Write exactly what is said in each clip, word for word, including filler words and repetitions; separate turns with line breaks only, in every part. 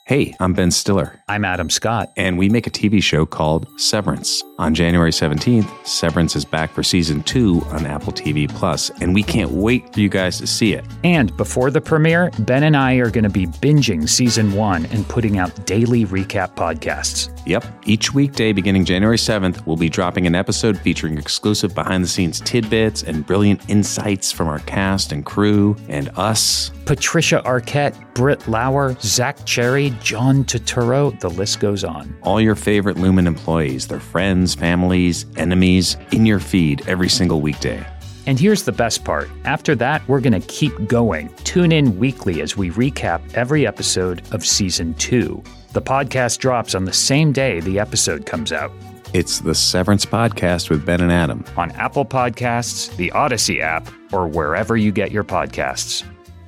Hey, I'm Ben Stiller.
I'm Adam Scott.
And we make a T V show called Severance. On January seventeenth, Severance is back for season two on Apple T V Plus, and we can't wait for you guys to see it.
And before the premiere, Ben and I are going to be binging season one and putting out daily recap podcasts.
Yep. Each weekday beginning January seventh, we'll be dropping an episode featuring exclusive behind-the-scenes tidbits and brilliant insights from our cast and crew and us.
Patricia Arquette, Britt Lauer, Zach Cherry, John Turturro, the list goes on.
All your favorite Lumen employees, their friends, families, enemies, in your feed every single weekday.
And here's the best part. After that, we're going to keep going. Tune in weekly as we recap every episode of season two. The podcast drops on the same day the episode comes out.
It's the Severance Podcast with Ben and Adam.
On Apple Podcasts, the Odyssey app, or wherever you get your podcasts.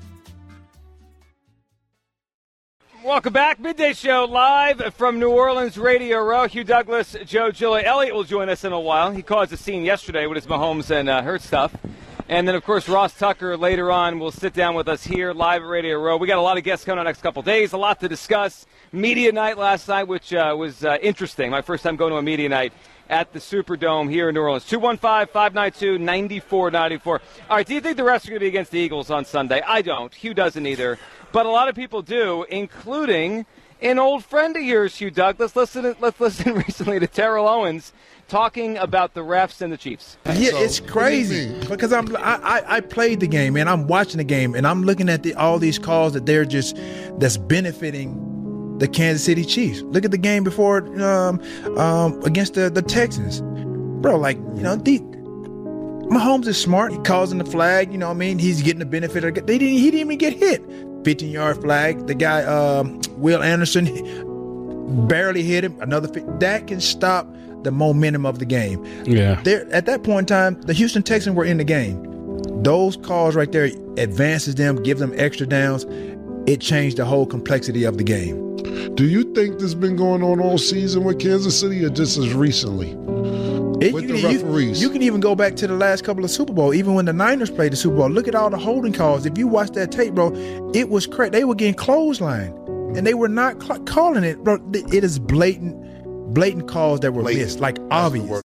Welcome back. Midday Show live from New Orleans Radio Row. Hugh Douglas, Joe Giglio. Elliott will join us in a while. He caused a scene yesterday with his Mahomes and uh, Hurt stuff. And then, of course, Ross Tucker later on will sit down with us here live at Radio Row. We got a lot of guests coming on the next couple of days, a lot to discuss. Media night last night, which uh, was uh, interesting. My first time going to a media night at the Superdome here in New Orleans. two one five, five nine two, nine four nine four. All right, do you think the refs are going to be against the Eagles on Sunday? I don't. Hugh doesn't either. But a lot of people do, including an old friend of yours, Hugh Douglas. Let's listen, let's listen recently to Terrell Owens talking about the refs and the Chiefs.
Yeah, it's crazy because I'm I, I, I played the game and I'm watching the game and I'm looking at the, all these calls that they're just that's benefiting the Kansas City Chiefs. Look at the game before um, um, against the, the Texans, bro. Like you know, the, Mahomes is smart. He calls in the flag. You know what I mean? He's getting the benefit of it. They didn't. He didn't even get hit. fifteen-yard flag. The guy um, Will Anderson barely hit him. Another that can stop the momentum of the game.
Yeah.
There at that point in time, the Houston Texans were in the game. Those calls right there advances them, give them extra downs. It changed the whole complexity of the game.
Do you think this has been going on all season with Kansas City or just as recently?
It,
with
you,
the referees?
You, you can even go back to the last couple of Super Bowl, even when the Niners played the Super Bowl. Look at all the holding calls. If you watch that tape, bro, it was crazy. They were getting clotheslined, and they were not cl- calling it. Bro, it is blatant, blatant calls that were blatant. missed, like That's obvious.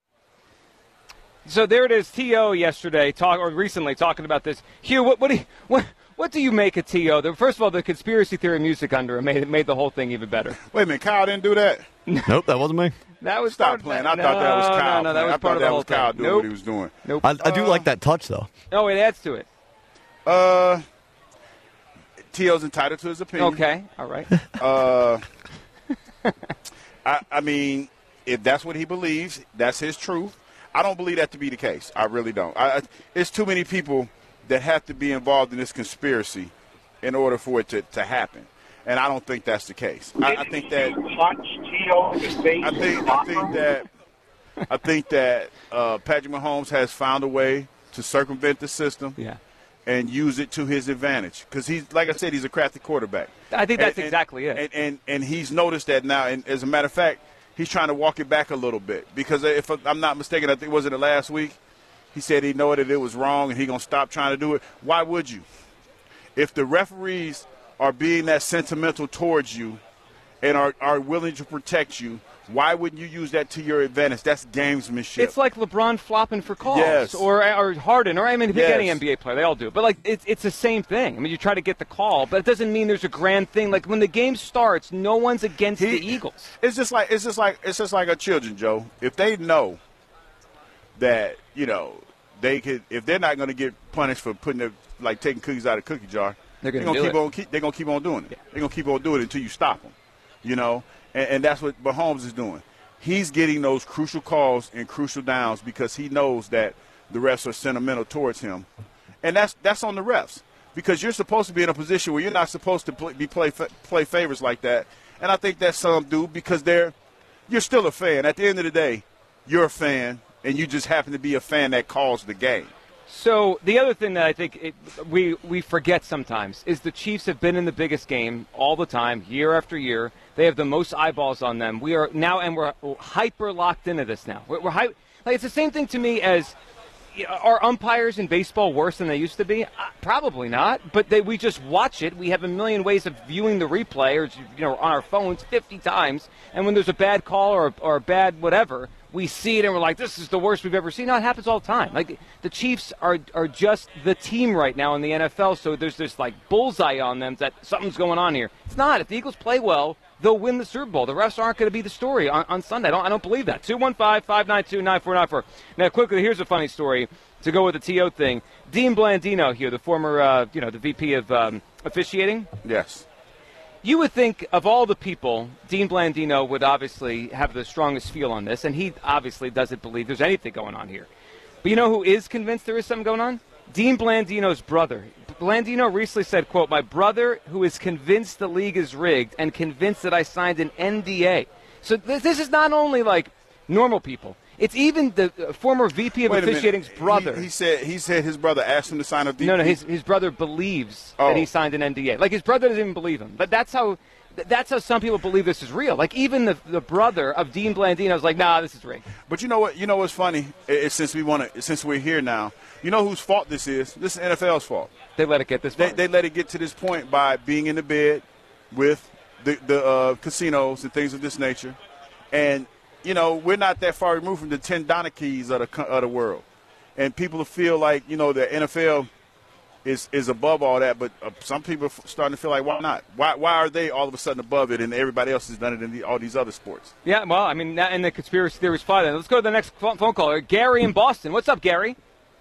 So there it is, T O yesterday, talk or recently talking about this. Hugh, what what do you, what what do you make of T O? The, first of all, the conspiracy theory music under it made made the whole thing even better.
Wait a minute, Kyle didn't do that.
Nope, that wasn't me.
That was
Stop playing. I
no,
thought that was Kyle.
No, no, that was
I
part of the
that
whole
was Kyle
thing.
doing
Nope.
what he was doing.
Nope.
I, I do
uh,
like that touch though.
Oh, it adds to it.
Uh, T O's entitled to his opinion.
Okay, all right.
Uh, I, I mean, if that's what he believes, that's his truth. I don't believe that to be the case. I really don't. I, I, it's too many people that have to be involved in this conspiracy in order for it to, to happen. And I don't think that's the case. I, I think that I think I think that I think that uh, Patrick Mahomes has found a way to circumvent the system.
Yeah.
And use it to his advantage because he's, like I said, he's a crafty quarterback.
I think that's
and,
exactly
and,
it.
And, and and he's noticed that now. And as a matter of fact, he's trying to walk it back a little bit because if I'm not mistaken, I think was it the last week, he said he know that it was wrong and he gonna stop trying to do it. Why would you? If the referees are being that sentimental towards you and are, are willing to protect you, why wouldn't you use that to your advantage? That's gamesmanship.
It's like LeBron flopping for calls,
yes.
or or Harden, or I mean, pick
yes.
any N B A player, they all do. But like, it's it's the same thing. I mean, you try to get the call, but it doesn't mean there's a grand thing. Like when the game starts, no one's against he, the Eagles.
It's just like it's just like it's just like our children, Joe. If they know that you know they could, if they're not going to get punished for putting their, like taking cookies out of the cookie jar,
they're going
to
keep
it. on keep they're going to keep on doing it. Yeah. They're going to keep on doing it until you stop them. You know, and, and that's what Mahomes is doing. He's getting those crucial calls and crucial downs because he knows that the refs are sentimental towards him. And that's that's on the refs because you're supposed to be in a position where you're not supposed to play, be play play favorites like that. And I think that some do because they're you're still a fan. At the end of the day, you're a fan, and you just happen to be a fan that calls the game.
So the other thing that I think it, we we forget sometimes is the Chiefs have been in the biggest game all the time, year after year. They have the most eyeballs on them. We are now, and we're hyper locked into this now. We're, we're hype, like it's the same thing to me as are umpires in baseball worse than they used to be? Uh, probably not. But they, we just watch it. We have a million ways of viewing the replay, or you know, on our phones fifty times. And when there's a bad call or or a bad whatever, we see it and we're like, this is the worst we've ever seen. No, it happens all the time. Like the Chiefs are are just the team right now in the N F L. So there's this like bullseye on them that something's going on here. It's not. If the Eagles play well, they'll win the Super Bowl. The refs aren't going to be the story on, on Sunday. I don't, I don't believe that. two one five, five nine two, nine four nine four. Now, quickly, here's a funny story to go with the T O thing. Dean Blandino here, the former, uh, you know, the V P of um, officiating.
Yes.
You would think of all the people, Dean Blandino would obviously have the strongest feel on this, and he obviously doesn't believe there's anything going on here. But you know who is convinced there is something going on? Dean Blandino's brother. Blandino recently said, quote, my brother who is convinced the league is rigged and convinced that I signed an N D A. So this, this is not only like normal people. It's even the uh, former V P of
Wait a
officiating's
minute.
brother.
He, he said he said his brother asked him to sign a D P.
No, no, his his brother believes
oh.
that he signed an N D A. Like his brother doesn't even believe him. But that's how that's how some people believe this is real. Like even the the brother of Dean Blandino is like, nah, this is rigged.
But you know what? You know what's funny? It's since we want to, since we're here now, you know whose fault this is? This is N F L's fault.
They let it get this far.
They, they let it get to this point by being in the bed with the the uh, casinos and things of this nature, and. You know, we're not that far removed from the Tim Donaghy's of the, of the world. And people feel like, you know, the N F L is is above all that, but uh, some people are starting to feel like, why not? Why why are they all of a sudden above it and everybody else has done it in the, all these other sports?
Yeah, well, I mean, in the conspiracy theories fly then. Let's go to the next phone caller. Gary in Boston. What's up, Gary?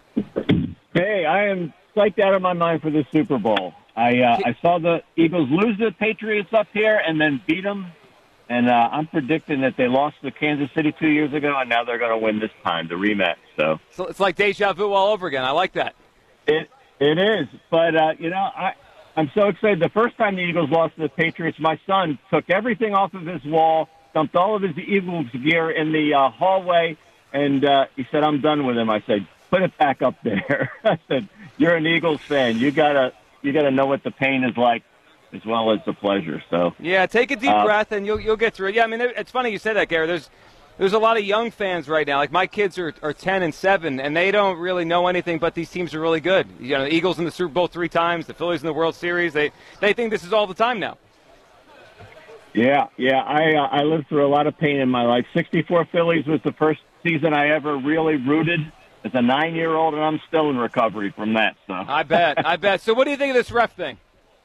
Hey, I am psyched out of my mind for the Super Bowl. I uh, I saw the Eagles lose the Patriots up here and then beat them. And uh, I'm predicting that they lost to Kansas City two years ago, and now they're going to win this time, the rematch. So,
so it's like deja vu all over again. I like that.
It it is, but uh, you know, I I'm so excited. The first time the Eagles lost to the Patriots, my son took everything off of his wall, dumped all of his Eagles gear in the uh, hallway, and uh, he said, "I'm done with him." I said, "Put it back up there." I said, "You're an Eagles fan. You gotta you gotta know what the pain is like." As well as the pleasure. So
yeah, take a deep uh, breath and you'll you'll get through it. Yeah, I mean it's funny you said that, Gary. There's there's a lot of young fans right now. Like my kids are, are ten and seven, and they don't really know anything but these teams are really good. You know, the Eagles in the Super Bowl three times, the Phillies in the World Series. They they think this is all the time now.
Yeah, yeah. I uh, I lived through a lot of pain in my life. sixty-four Phillies was the first season I ever really rooted as a nine-year-old, and I'm still in recovery from that. So
I bet, I bet. So what do you think of this ref thing?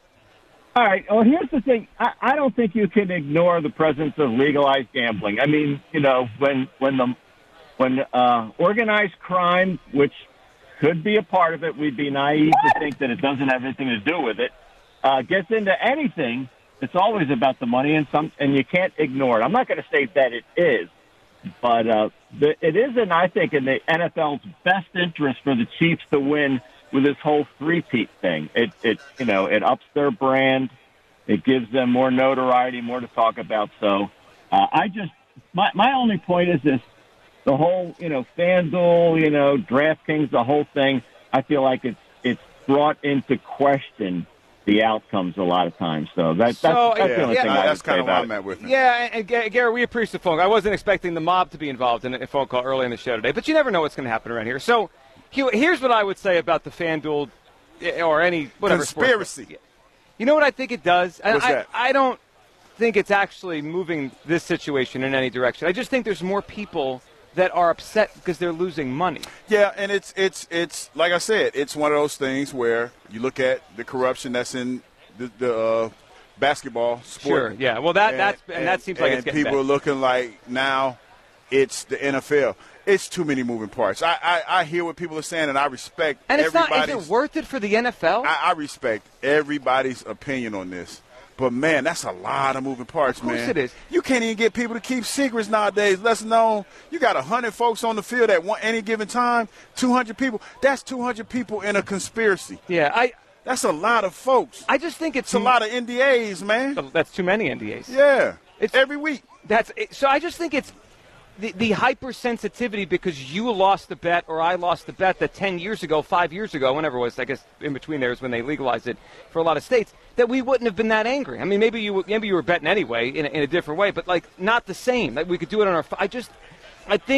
All right. Well, here's the thing. I, I don't think you can ignore the presence of legalized gambling. I mean, you know, when when the when uh, organized crime, which could be a part of it, we'd be naive to think that it doesn't have anything to do with it, uh, gets into anything. It's always about the money, and some, and you can't ignore it. I'm not going to say that it is, but uh, the, it is, and I think in the N F L's best interest for the Chiefs to win. With this whole three-peat thing, it, it you know it ups their brand, it gives them more notoriety, more to talk about. So, uh, I just my my only point is this: the whole you know FanDuel, you know DraftKings, the whole thing. I feel like it's it's brought into question the outcomes a lot of times. So that, that's,
so,
that's
yeah,
the only
yeah,
thing I
that's kind of
where
I'm at with it.
Yeah, and, and Gary, we appreciate the phone. I wasn't expecting the mob to be involved in a phone call early in the show today, but you never know what's going to happen around here. So. Here's what I would say about the FanDuel or any whatever
conspiracy.
Sport. You know what I think it does?
What's
I,
that?
I don't think it's actually moving this situation in any direction. I just think there's more people that are upset because they're losing money.
Yeah, and it's it's it's like I said, it's one of those things where you look at the corruption that's in the, the uh, basketball sport.
Sure. Yeah. Well, that
and,
that's and, and that seems like
and
it's getting
people
bad.
are looking like now it's the N F L. It's too many moving parts. I, I, I hear what people are saying, and I respect
and it's
everybody's.
not. Is it worth it for the N F L?
I, I respect everybody's opinion on this. But, man, that's a lot of moving parts, man.
Of course man. It is.
You can't even get people to keep secrets nowadays. Less known. You got one hundred folks on the field at one, any given time, two hundred people. That's two hundred people in a conspiracy.
Yeah, I.
That's a lot of folks.
I just think it's,
it's a lot of N D As, man.
That's too many N D As.
Yeah.
It's
every week.
That's so I just think it's the, the hypersensitivity because you lost the bet or I lost the bet that ten years ago, five years ago, whenever it was, I guess in between there is when they legalized it for a lot of states, that we wouldn't have been that angry. I mean, maybe you maybe you were betting anyway in a, in a different way, but like not the same. Like we could do it on our. I just, I think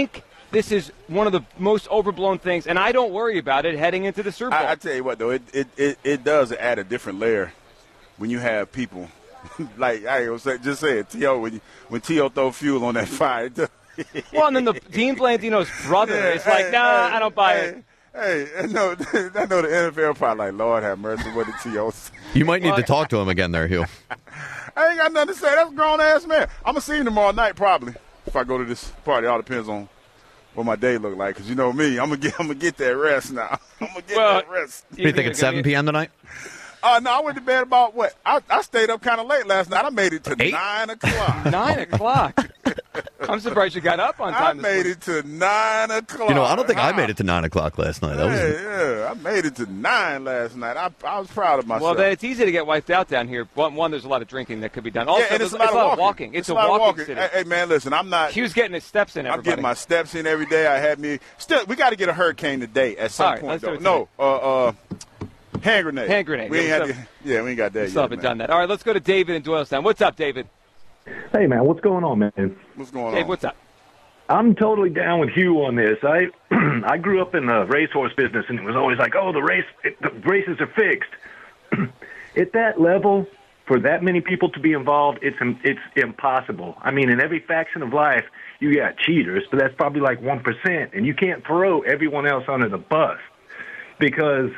this is one of the most overblown things, and I don't worry about it heading into the Super Bowl.
I, I tell you what, though, it, it, it, it does add a different layer when you have people like I was just saying, T O when you, when T O throw fuel on that fire.
Well, and then the Dean Blandino's brother
Yeah,
is like,
hey,
nah,
hey,
I don't buy
hey,
it.
Hey, I know, I know the N F L probably like, Lord have mercy, what did T O say?
You might need to talk to him again there, Hugh.
I ain't got nothing to say. That's a grown-ass man. I'm going to see him tomorrow night probably if I go to this party. It all depends on what my day look like, because you know me, I'm going to get I'm gonna get that rest now. I'm going to get
Well,
that rest.
Do you think it's seven p.m. tonight?
Uh, no, I went to bed about, what? I, I stayed up kind of late last night. I made it to
Eight?
nine o'clock.
Nine o'clock. I'm surprised you got up on
I
time. this
made
morning.
it to nine o'clock.
You know, I don't think I
Wow.
made it to nine o'clock last night. That was
Yeah, yeah, I made it to nine last night. I, I was proud of myself.
Well, then it's easy to get wiped out down here. One, one there's a lot of drinking that could be done. Also,
yeah, and
there's
it's a lot, of, walking.
It's,
a
a
lot
walking
of walking.
city.
Hey, hey, man, listen, I'm not.
Hugh's getting his steps in,
I'm
everybody.
getting my steps in every day. I had me. Still, we got to get a hurricane today at some
All right,
point,
let's do
though.
it
No, uh, uh, hand grenade.
Hand grenade.
We
Yeah,
ain't
we
had to, yeah, we ain't got that
Still
yet.
haven't
man.
done that. All right, let's go to David in Doylestown. What's up, David?
Hey, man, what's going on, man?
What's going
Dave,
on?
what's up?
I'm totally down with Hugh on this. I I grew up in the racehorse business, and it was always like, oh, the race, the races are fixed. At that level, for that many people to be involved, it's it's impossible. I mean, in every faction of life, you got cheaters, but that's probably like one percent, and you can't throw everyone else under the bus because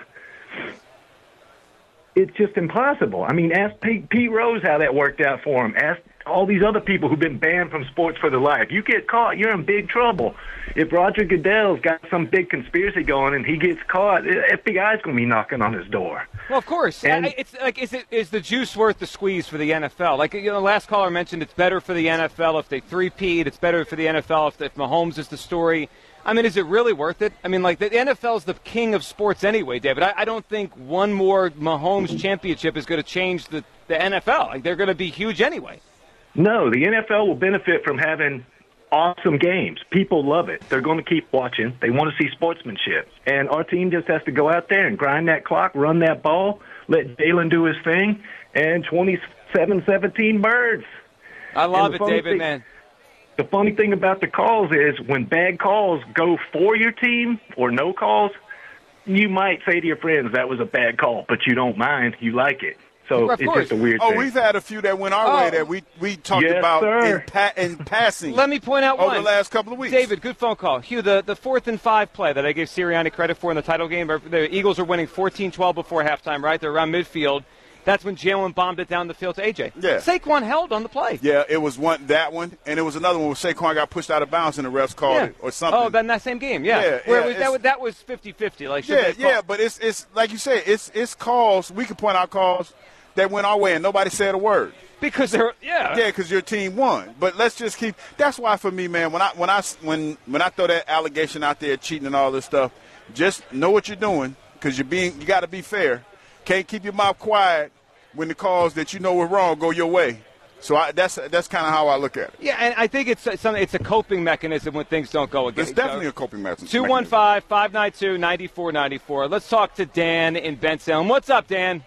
it's just impossible. I mean, ask Pete, Pete Rose how that worked out for him. Ask all these other people who've been banned from sports for their life. You get caught, you're in big trouble. If Roger Goodell's got some big conspiracy going and he gets caught, the F B I's going to be knocking on his door.
Well, of course.
And-
I, it's like, is it is the juice worth the squeeze for the N F L? Like, you know, the last caller mentioned, it's better for the N F L if they three-peat. It's better for the N F L if, if Mahomes is the story. I mean, is it really worth it? I mean, like, the N F L is the king of sports anyway, David. I, I don't think one more Mahomes championship is going to change the, the N F L. Like, they're going to be huge anyway.
No, the N F L will benefit from having awesome games. People love it. They're going to keep watching. They want to see sportsmanship. And our team just has to go out there and grind that clock, run that ball, let Jalen do his thing, and twenty-seven seventeen birds.
I love
And
it,
the funny
David,
thing-
man.
The funny thing about the calls is when bad calls go for your team or no calls, you might say to your friends, that was a bad call, but you don't mind. You like it. So
Of
it's
course.
just a weird
Oh,
thing.
we've had a few that went our
Oh.
way that we, we talked
Yes,
about
sir.
in, pa- in passing
Let me point out
over
one.
the last couple of weeks.
David, good phone call. Hugh, the, the fourth and five play that I gave Sirianni credit for in the title game, the Eagles are winning fourteen twelve before halftime, right? They're around midfield. That's when Jalen bombed it down the field to A J.
Yeah.
Saquon held on the play.
Yeah, it was one that one, and it was another one where Saquon got pushed out of bounds and the refs called
Yeah.
it or something.
Oh, then that same game, yeah.
Yeah,
Where
yeah,
it was, that,
it's-
was, that was fifty-fifty. Like, should
Yeah,
they call-
yeah, but it's it's like you said, it's it's calls. We can point out calls that went our way and nobody said a word.
Because they're, yeah.
Yeah, because your team won. But let's just keep. That's why for me, man, when I when I when when I throw that allegation out there, cheating and all this stuff, just know what you're doing because you're being. You got to be fair. Can't keep your mouth quiet when the calls that you know were wrong go your way. So I, that's that's kind of how I look at it.
Yeah, and I think it's uh, something. It's a coping mechanism when things don't go against.
It's definitely a coping mechanism.
Two one five five nine two ninety four ninety four. Let's talk to Dan in Bensalem. What's up, Dan?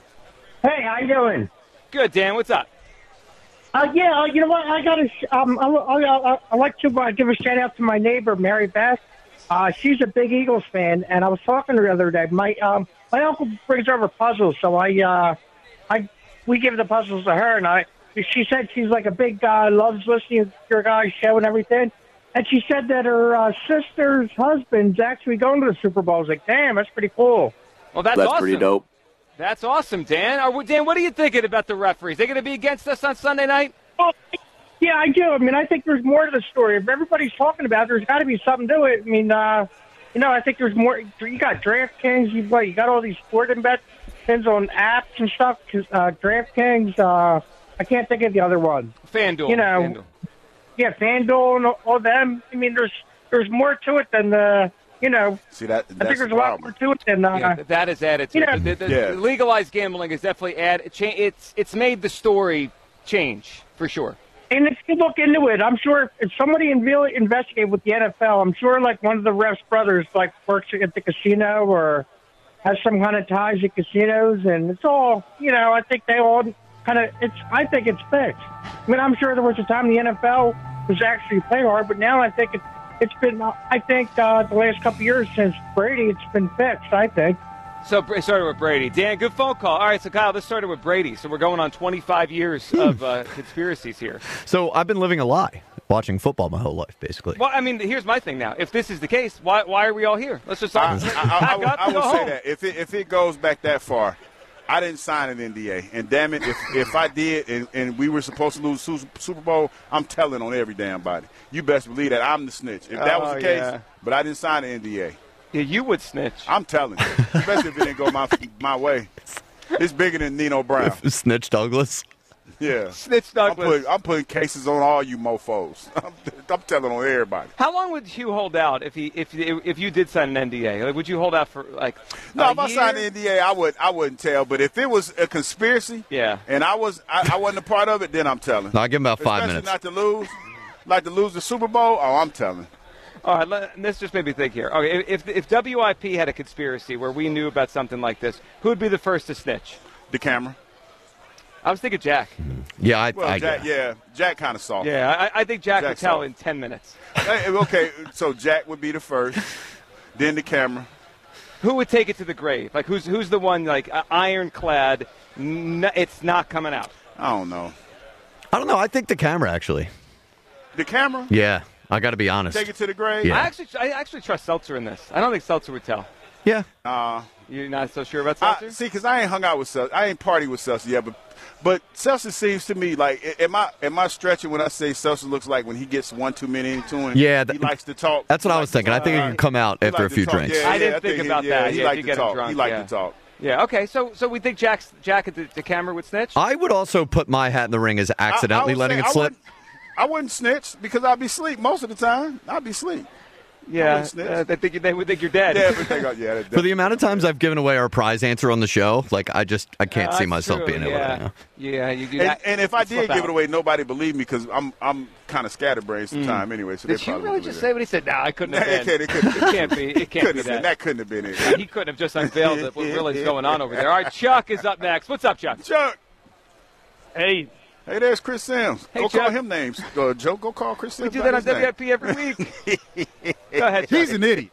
Hey, how you doing?
Good, Dan. What's up?
Uh, yeah, uh, you know what? I got to. Um, I, I, I like to uh, give a shout out to my neighbor, Mary Beth. Uh, she's a big Eagles fan, and I was talking to her the other day. My um, my uncle brings over puzzles, so I uh, I we give the puzzles to her, and I. She said she's like a big guy, loves listening to your guys' show and everything. And she said that her uh, sister's husband's actually going to the Super Bowl. I was like, damn, that's pretty cool.
Well, that's,
That's
awesome.
pretty dope.
That's awesome, Dan. Are we, Dan, what are you thinking about the referees? They going to be against us on Sunday night?
Oh, yeah, I do. I mean, I think there's more to the story. If everybody's talking about it, there's got to be something to it. I mean, uh, you know, I think there's more. You got DraftKings. You, what, you got all these sporting bets on apps and stuff. Uh, DraftKings. Uh, I can't think of the other one.
FanDuel.
You know,
FanDuel.
yeah, FanDuel and all, all them. I mean, there's there's more to it than the, you know.
See that?
I
That's
think there's
the
a lot
problem.
more to it than. Uh,
Yeah, that is added to
you
it.
know,
The, the,
Yeah.
the legalized gambling is definitely add. Cha- it's it's made the story change for sure.
And if you look into it, I'm sure if somebody in really investigate with the N F L, I'm sure like one of the refs' brothers like works at the casino or has some kind of ties at casinos, and it's all, you know, I think they all kind of, it's, I think it's fixed. I mean, I'm sure there was a time the N F L was actually play hard, but now I think it's it's been, uh, I think, uh, the last couple of years since Brady, it's been fixed, I think.
So it started with Brady. Dan, good phone call. All right, so Kyle, this started with Brady. So we're going on twenty-five years of uh, conspiracies here.
So I've been living a lie, watching football my whole life, basically.
Well, I mean, here's my thing now. If this is the case, why why are we all here? Let's just
I,
talk.
I, I,
pack
I, would-
up
I
and
would
go
say
home.
that if it, if it goes back that far, I didn't sign an N D A. And damn it, if, if I did and, and we were supposed to lose Su- Super Bowl, I'm telling on every damn body. You best believe that I'm the snitch. If that was
Oh,
the case,
yeah.
but I didn't sign an N D A.
Yeah, you would snitch.
I'm telling you, especially if it didn't go my my way. It's bigger than Nino Brown.
Snitch Douglas.
Yeah.
Snitch
I'm
Douglas.
putting, I'm putting cases on all you mofos. I'm, I'm telling on everybody.
How long would Hugh hold out if he if if you did sign an N D A? Like, would you hold out for like?
No,
a
if I
year?
signed the N D A, I would I wouldn't tell. But if it was a conspiracy,
Yeah.
and I was I, I wasn't a part of it, then I'm telling.
No, I give him about five
Especially
minutes.
not to lose, like to lose the Super Bowl. Oh, I'm telling.
All right, let, this just made me think here. Okay, if if W I P had a conspiracy where we knew about something like this, who would be the first to snitch?
The camera.
I was thinking Jack.
Yeah, I,
Well,
I
Jack, yeah, Jack kind of soft.
Yeah, I, I think Jack would
Jack's
tell
soft.
in ten minutes.
Hey, okay, so Jack would be the first, then the camera.
Who would take it to the grave? Like, who's who's the one, like, uh, ironclad, n- it's not coming out?
I don't know.
I don't know. I think the camera, actually.
The camera.
Yeah, I got to be honest.
Take it to the grave.
Yeah.
I actually I actually trust Seltzer in this. I don't think Seltzer would tell.
Yeah.
Uh,
You're not so sure about
I,
Seltzer?
see, because I ain't hung out with Seltzer. I ain't party with Seltzer yet, but but Seltzer seems to me like am I am I stretching when I say Seltzer looks like when he gets one too many into him?
Yeah,
he
that-
likes to talk.
That's what
He
I
likes
was
to
thinking. I
talk.
think it could come out
He
after a
likes to
few
talk.
drinks.
Yeah,
I didn't
yeah,
think
he-
about
yeah,
that.
He
Yeah,
liked
if
to
you get him
talk.
drunk,
He liked
yeah.
to talk.
Yeah, okay. So so we think Jack's, Jack at the, the camera would snitch?
I would also put my hat in the ring as
I- I
accidentally
would
letting
say
it
I
slip.
wouldn't- I wouldn't snitch because I'd be asleep most of the time. I'd be asleep.
Yeah,
wouldn't snitch.
uh, they, think, they would think you're dead.
Yeah, but they go, yeah.
For the amount of times I've given away our prize answer on the show, like I just I can't
Uh,
see
that's
myself
true,
being able
yeah.
to. You know?
Yeah, you do
And,
that.
and if I
You'd
did
slip
give
out.
it away, nobody believed me because I'm I'm kind of scatterbrained sometimes anyway. So
Did
they
you
probably
really
believe
just
it.
say what he said? No, I couldn't have
It
been.
can't- it couldn't-
It can't be. It can't
Couldn't
be
have been-
that.
that couldn't have been it.
He couldn't have just unveiled it, what really is going on over there. All right, Chuck is up next. What's up, Chuck?
Chuck.
Hey.
Hey, there's Chris Sims.
Hey,
Go
Chuck.
call him names. Uh, Joe, go call Chris
We
Sims.
do
by
that on
his name.
W I P every week. Go ahead, Chuck.
He's an idiot.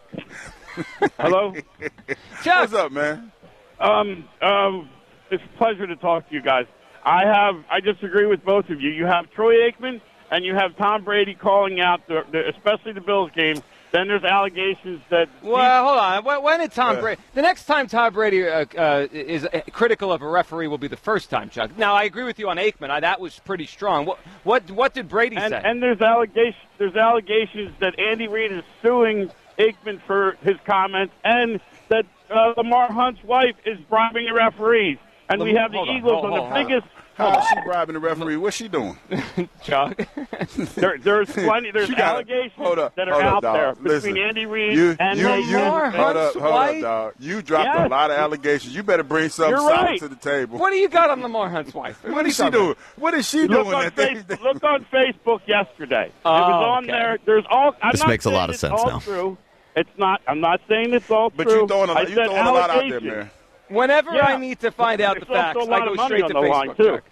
Hello.
Chuck.
What's up, man?
Um, um, it's a pleasure to talk to you guys. I have, I disagree with both of you. You have Troy Aikman and you have Tom Brady calling out, the, the especially the Bills game. Then there's allegations that.
Well, hold on. When, when did Tom
Uh,
Brady? The next time Tom Brady uh, uh, is uh, critical of a referee will be the first time, Chuck. Now, I agree with you on Aikman. I, that was pretty strong. What what what did Brady
and,
say?
and there's allegations. There's allegations that Andy Reid is suing Aikman for his comments, and that uh, Lamar Hunt's wife is bribing the referees. And we
Lam-
have the
hold on,
Eagles
hold-
on
hold
the
on.
biggest.
How is she bribing the referee? What's she doing?
Chuck.
There, there's plenty. There's
She gotta-
allegations
hold up,
that are
hold up,
out
dog.
there
Listen,
between Andy Reid
You,
and
you,
Aikman.
you,
Lamar
hold up,
Hunt's
hold
wife?
up, dog. You dropped
Yes.
a lot of allegations. You better bring something
You're
solid
right.
to the table.
What do you got on Lamar Hunt's wife?
What
are
is
you
she
talking
doing? What is she
Look
doing?
on,
that they-
face, look on Facebook yesterday.
Oh,
it was on
okay.
there. There's all. I'm
This
not
makes a
saying
lot of
it's
sense
all
now.
True. It's not. I'm not saying it's all
But
true.
you throwing a,
I
you
said
throwing a lot out there,
allegations.
man.
Whenever
Yeah.
I need to find out the
There's also
facts,
a lot
I go
of money
straight
on
to
the line,
Facebook,
too.
Chuck.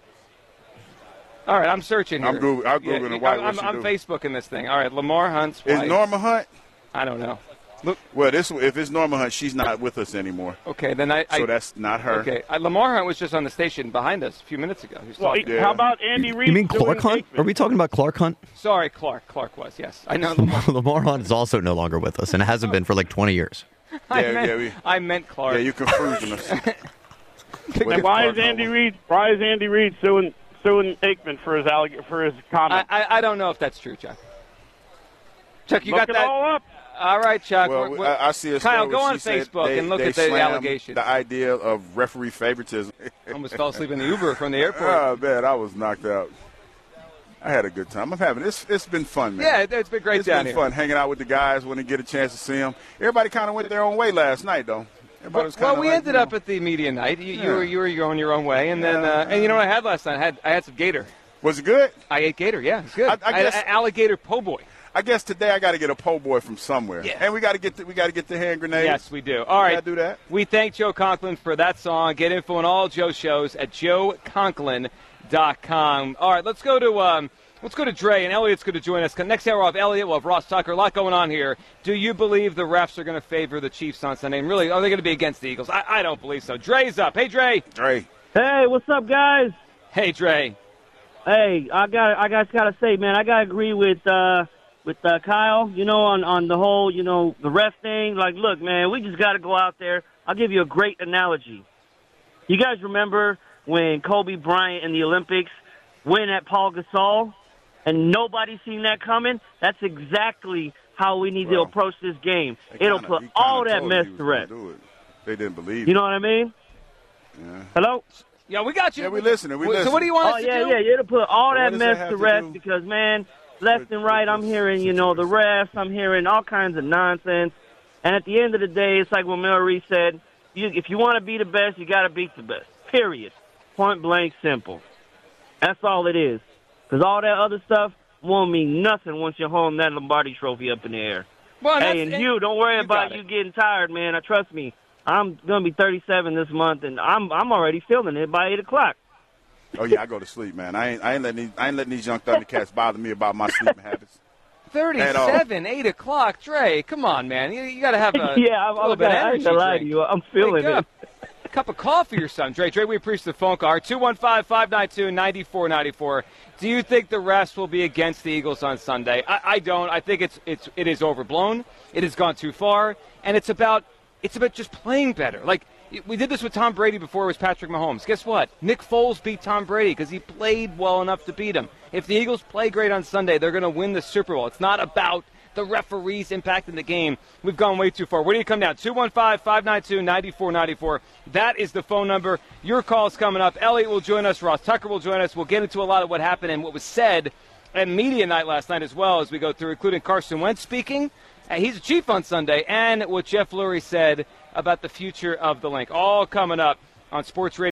All right, I'm searching here.
I'm Googling- I'm Googling it. Why-
I'm,
what she
I'm
do?
Facebooking this thing. All right, Lamar Hunt's
Is
wife.
Norma Hunt?
I don't know. Look.
Well, this if it's Norma Hunt, she's not with us anymore.
Okay, then I.
So
I
that's not her.
Okay, I, Lamar Hunt was just on the station behind us a few minutes ago. He was
Well,
talking.
how about Andy Reid?
You mean
suing
Clark Hunt?
Aikman?
Are we talking about Clark Hunt?
Sorry, Clark. Clark was, yes. I know. Lamar.
Lamar Hunt is also no longer with us, and it hasn't been for like twenty years.
I,
Yeah,
meant,
yeah, we-
I meant Clark.
Yeah, you confusing us.
And why is Andy Reid? Why is Andy Reid suing suing Aikman for his alleg- for his
I,
comment?
I, I don't know if that's true, Chuck. Chuck, you
Look
got
it
that?
all up.
All right, Chuck.
Well,
we're- we're-
I, I see a
Kyle,
story
go
where
on
she said
Facebook
they-
and look
they
at the
slammed
allegations.
The idea of referee favoritism.
Almost fell asleep in the Uber from the airport.
Oh man, I was knocked out. I had a good time. I'm having it's. It's been fun, man.
Yeah, it- it's been great
It's
down
been
here.
fun hanging out with the guys when they get a chance to see them. Everybody kind of went their own way last night, though. Everybody was
Well,
kinda
we
like,
ended
you know,
up at the media night. You, you
Yeah.
were you were going your own way, and then
Yeah.
uh, and you know what I had last night? I had I had some gator.
Was it good?
I ate gator. Yeah, it's good.
I- I
had
guess-
a- alligator po' boy.
I guess today I got to get a po' boy from somewhere.
Yeah.
And we got to get the, we got to get the hand grenade.
Yes, we do. All right,
Gotta do that.
We thank Joe Conklin for that song. Get info on all Joe's shows at joe conklin dot com. All right, let's go to um, Let's go to Dre, and Elliot's going to join us. Next hour, we'll have Elliot, we'll have Ross Tucker. A lot going on here. Do you believe the refs are going to favor the Chiefs on Sunday? And really, are they going to be against the Eagles? I, I don't believe so. Dre's up. Hey, Dre.
Dre.
Hey, what's up, guys?
Hey, Dre.
Hey, I got I got got to say, man, I got to agree with uh, with uh, Kyle, you know, on, on the whole, you know, the ref thing. Like, look, man, we just got to go out there. I'll give you a great analogy. You guys remember when Kobe Bryant in the Olympics went at Paul Gasol? And nobody seen that coming? That's exactly how we need
well,
to approach this game.
Kinda,
It'll put all that mess to rest.
They didn't believe
You know what I mean?
Yeah.
Hello?
Yeah, we got you.
Yeah, we listening. We listening.
So what do you want
oh,
us
yeah,
to do?
yeah, yeah. It'll put all
well,
that mess to rest to because, man, left and right, I'm hearing, you know, the refs. I'm hearing all kinds of nonsense. And at the end of the day, it's like what Mel Reese said, you, if you want to be the best, you got to beat the best, period. Point blank simple. That's all it is. Because all that other stuff won't mean nothing once you're holding that Lombardi trophy up in the air.
Well,
hey, and you, don't worry
you
about you getting tired, man. I trust me. I'm going to be thirty-seven this month, and I'm I'm already feeling it by eight o'clock.
Oh, yeah, I go to sleep, man. I ain't, I ain't, letting, these, I ain't letting these young Thundercats bother me about my sleeping habits.
thirty-seven, eight o'clock. Dre, come on, man. You, you got to have a,
yeah, I'm,
a little
I'm,
bit of
I
energy
ain't gonna lie to
drink.
you. I'm feeling
Wake
it.
up. A cup of coffee or something. Dre, Dre, we appreciate the phone call. two one five, five nine two, nine four nine four. Do you think the refs will be against the Eagles on Sunday? I, I don't. I think it's it's it is overblown. It has gone too far, and it's about it's about just playing better. Like we did this with Tom Brady before it was Patrick Mahomes. Guess what? Nick Foles beat Tom Brady because he played well enough to beat him. If the Eagles play great on Sunday, they're going to win the Super Bowl. It's not about the referees impacting the game. We've gone way too far. Where do you come down? two one five, five nine two, nine four nine four. That is the phone number. Your call's coming up. Elliot will join us. Ross Tucker will join us. We'll get into a lot of what happened and what was said at media night last night as well as we go through, including Carson Wentz speaking. Uh, he's a Chief on Sunday, and what Jeff Lurie said about the future of the link. All coming up on Sports Radio.